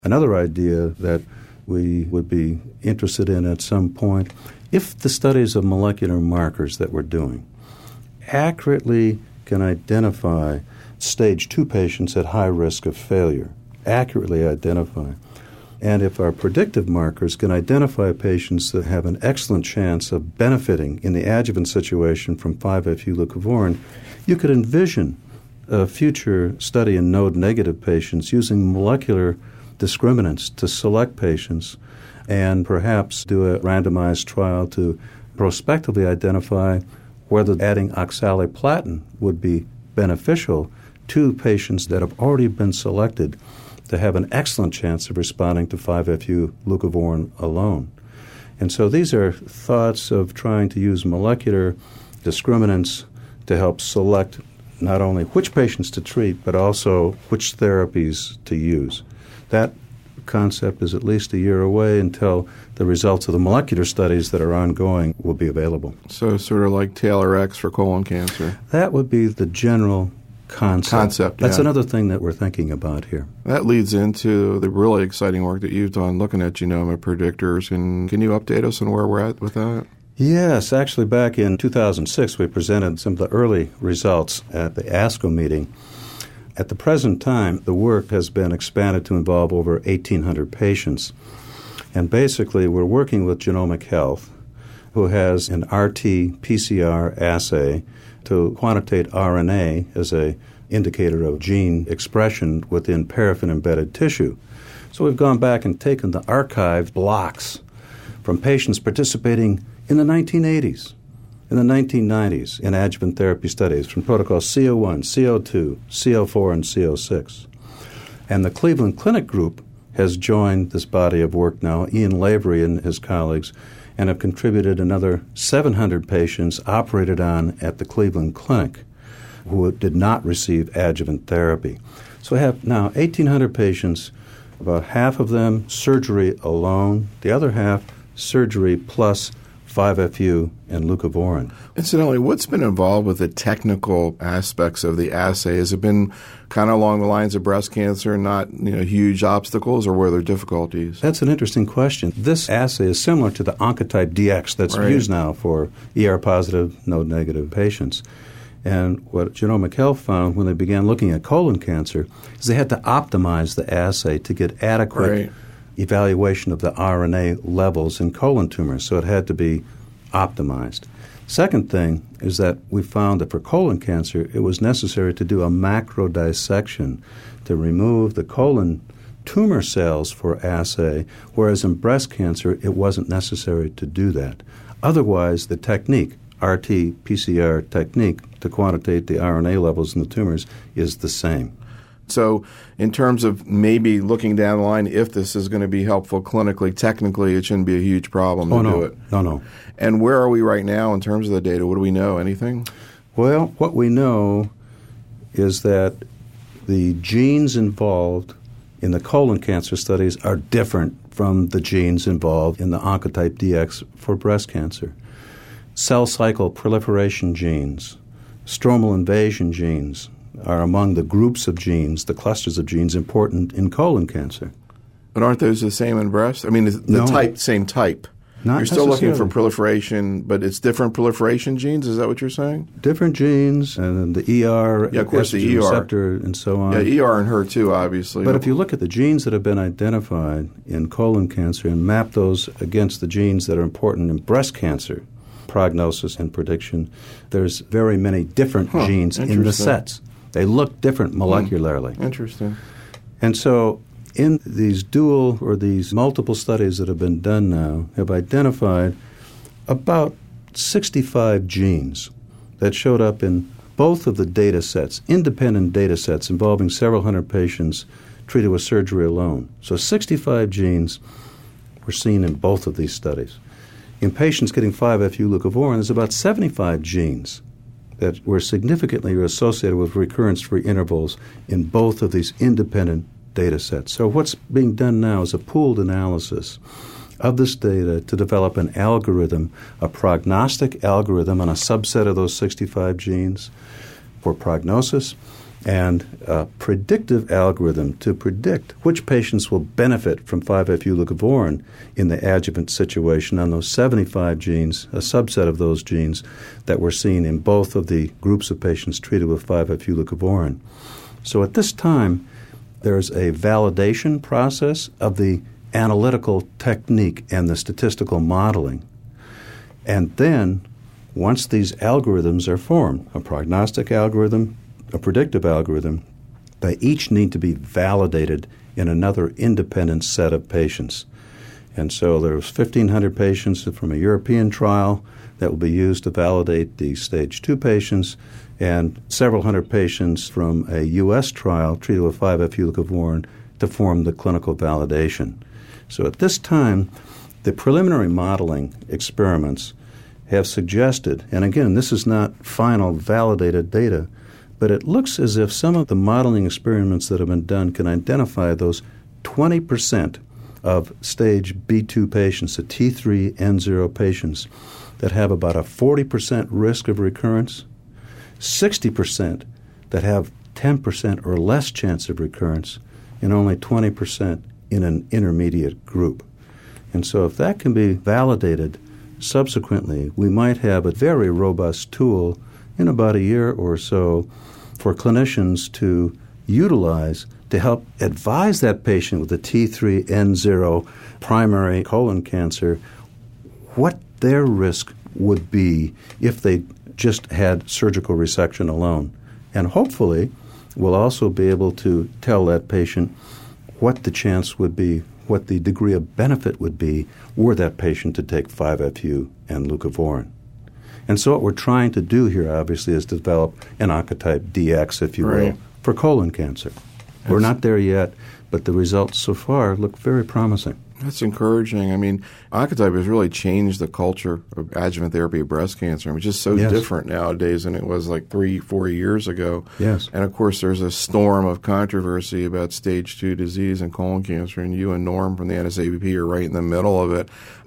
Another idea that we would be interested in at some point, if the studies of molecular markers that we're doing accurately can identify stage 2 patients at high risk of failure, accurately identify, and if our predictive markers can identify patients that have an excellent chance of benefiting in the adjuvant situation from 5-FU leucovorin, you could envision a future study in node-negative patients using molecular discriminants to select patients and perhaps do a randomized trial to prospectively identify whether adding oxaliplatin would be beneficial to patients that have already been selected to have an excellent chance of responding to 5-FU leucovorin alone. And so these are thoughts of trying to use molecular discriminants to help select not only which patients to treat, but also which therapies to use. That concept is at least a year away until the results of the molecular studies that are ongoing will be available. So sort of like TAILORx for colon cancer. That would be the general concept. That's another thing that we're thinking about here. That leads into the really exciting work that you've done looking at genomic predictors. And can you update us on where we're at with that? Yes, actually back in 2006 we presented some of the early results at the ASCO meeting. At the present time, the work has been expanded to involve over 1,800 patients. And basically we're working with Genomic Health, who has an RT-PCR assay to quantitate RNA as an indicator of gene expression within paraffin-embedded tissue. So we've gone back and taken the archived blocks from patients participating in the 1980s, in the 1990s in adjuvant therapy studies from protocols CO1, CO2, CO4, and CO6. And the Cleveland Clinic group has joined this body of work now, Ian Lavery and his colleagues, and have contributed another 700 patients operated on at the Cleveland Clinic who did not receive adjuvant therapy. So we have now 1,800 patients, about half of them surgery alone, the other half surgery plus 5-FU and leucovorin. Incidentally, what's been involved with the technical aspects of the assay? Has it been kind of along the lines of breast cancer, not huge obstacles, or were there difficulties? That's an interesting question. This assay is similar to the Oncotype DX that's used now for ER-positive, node-negative patients. And what Genomic Health found when they began looking at colon cancer is they had to optimize the assay to get adequate evaluation of the RNA levels in colon tumors, so it had to be optimized. Second thing is that we found that for colon cancer, it was necessary to do a macro dissection to remove the colon tumor cells for assay, whereas in breast cancer, it wasn't necessary to do that. Otherwise, the technique, RT-PCR technique to quantitate the RNA levels in the tumors is the same. So in terms of maybe looking down the line, if this is going to be helpful clinically, technically it shouldn't be a huge problem to do it. No. And where are we right now in terms of the data? What do we know? Anything? Well, what we know is that the genes involved in the colon cancer studies are different from the genes involved in the Oncotype DX for breast cancer. Cell cycle proliferation genes, stromal invasion genes, are among the groups of genes, the clusters of genes important in colon cancer. But aren't those the same in breast? I mean, same type. You're still looking for proliferation, but it's different proliferation genes? Is that what you're saying? Different genes, and the ER, of course, the ER receptor, and so on. Yeah, ER and HER2, obviously. But if you look at the genes that have been identified in colon cancer and map those against the genes that are important in breast cancer, prognosis and prediction, there's very many different genes in the sets. They look different molecularly. Interesting. And so in these dual or these multiple studies that have been done now have identified about 65 genes that showed up in both of the data sets, independent data sets involving several hundred patients treated with surgery alone. So 65 genes were seen in both of these studies. In patients getting 5-FU leucovorin, there's about 75 genes that were significantly associated with recurrence-free intervals in both of these independent data sets. So what's being done now is a pooled analysis of this data to develop an algorithm, a prognostic algorithm on a subset of those 65 genes for prognosis and a predictive algorithm to predict which patients will benefit from 5-FU leucovorin in the adjuvant situation on those 75 genes, a subset of those genes that were seen in both of the groups of patients treated with 5-FU leucovorin. So at this time, there's a validation process of the analytical technique and the statistical modeling. And then, once these algorithms are formed, a prognostic algorithm, a predictive algorithm, they each need to be validated in another independent set of patients. And so there's 1,500 patients from a European trial that will be used to validate the stage 2 patients, and several hundred patients from a U.S. trial treated with 5-FU leucovorin to form the clinical validation. So at this time, the preliminary modeling experiments have suggested, and again, this is not final validated data, but it looks as if some of the modeling experiments that have been done can identify those 20% of stage B2 patients, the T3N0 patients, that have about a 40% risk of recurrence, 60% that have 10% or less chance of recurrence, and only 20% in an intermediate group. And so if that can be validated subsequently, we might have a very robust tool in about a year or so for clinicians to utilize to help advise that patient with the T3N0 primary colon cancer what their risk would be if they just had surgical resection alone. And hopefully we'll also be able to tell that patient what the chance would be, what the degree of benefit would be were that patient to take 5-FU and leucovorin. And so what we're trying to do here, obviously, is develop an Oncotype DX, if you will, for colon cancer. We're not there yet, but the results so far look very promising. That's encouraging. I mean, Oncotype has really changed the culture of adjuvant therapy of breast cancer. It's just so different nowadays than it was like 3-4 years ago. Yes. And, of course, there's a storm of controversy about stage 2 disease and colon cancer, and you and Norm from the NSABP are right in the middle of it.